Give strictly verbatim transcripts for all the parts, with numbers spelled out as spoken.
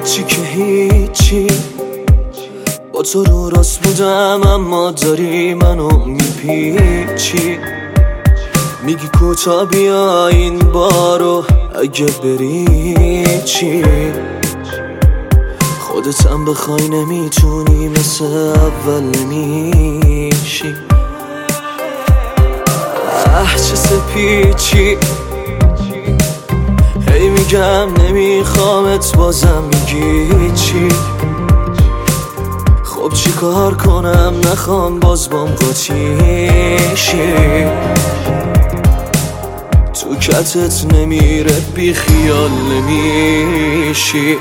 هیچی که هیچی، با تو رو راست بودم اما داری منو میپیچی. میگی کوتا بیا این بارو، اگه بری چی؟ خودتم بخوای نمیتونی مثل اول نمیشی. اه چه سپیچی، هی میگم نمیخوامت بازم میگی چی؟ خب چی کار کنم نخوام باز بام قاطیشی. تو کتت نمیره بی خیال نمیشی.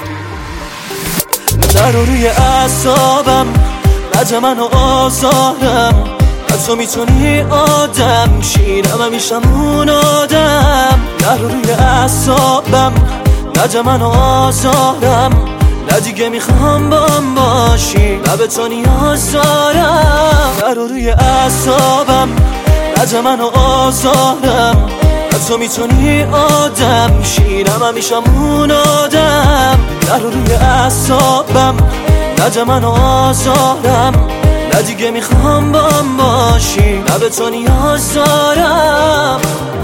نرو روی اعصابم نده منو آزارم، تو میتونی آدم شیرم همیشم اون آدم. نرو روی اعصابم نده منو آزارم، نه دیگه میخوام بام باشی نه به تو نیاز دارم. نرو روی اعصابم نده منو آزارم، تو میتونی آدم شیرم همیشم اون آدم. نرو روی اعصابم نده منو آزارم، نه دیگه میخوام بام باشی نه به تو نیاز دارم.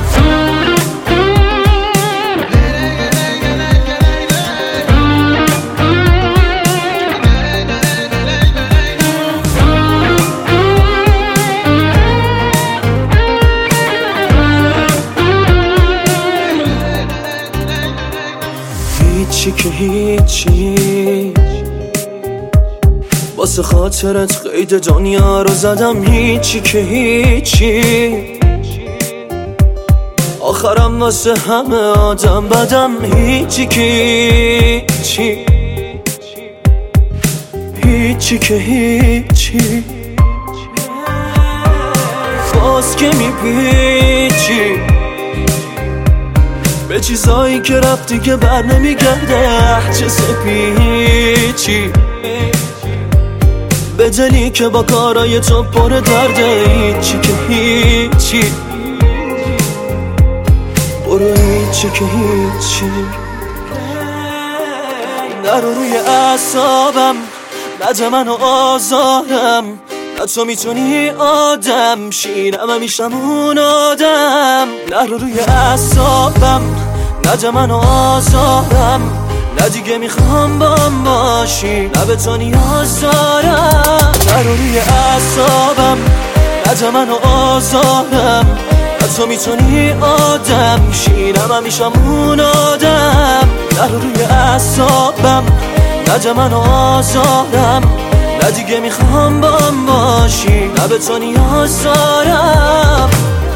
هیچی که هیچی، واسه خاطرت قید دنیا رو زدم. هیچی که هیچی، آخرم واسه همه آدم بدم. هیچی که هیچی، هیچی که هیچی، باز که میپیچی به چیزایی که رفتی که بر نمیگرده. چه سپیچی به دلی که با کارای تو پر درده. هیچی که هیچی، برو هیچی که هیچی. نرو روی اعصابم نده منو آزارم، تو میتونی آدم شیرم همیشم اون آدم. نرو روی اعصابم نده منو آزارم، نه دیگه میخوام بام باشی نه به تو نیاز دارم. نرو روی اعصابم نده منو آزارم، تو میتونی آدم شیرم همیشم اون آدم. نرو روی اعصابم نده منو آزارم، نه دیگه میخوام بام باشی نه به تو نیاز دارم.